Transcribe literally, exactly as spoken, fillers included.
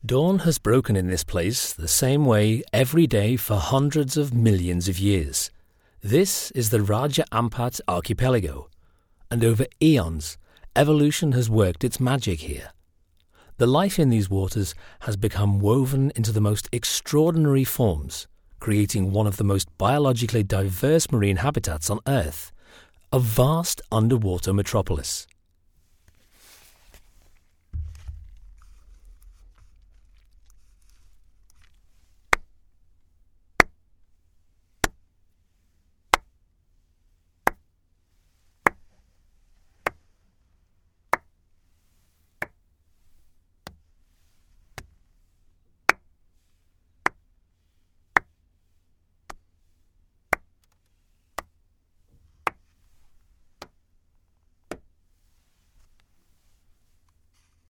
Dawn has broken in this place the same way every day for hundreds of millions of years. This is the Raja Ampat archipelago, and over eons, evolution has worked its magic here. The life in these waters has become woven into the most extraordinary forms, creating one of the most biologically diverse marine habitats on Earth, a vast underwater metropolis.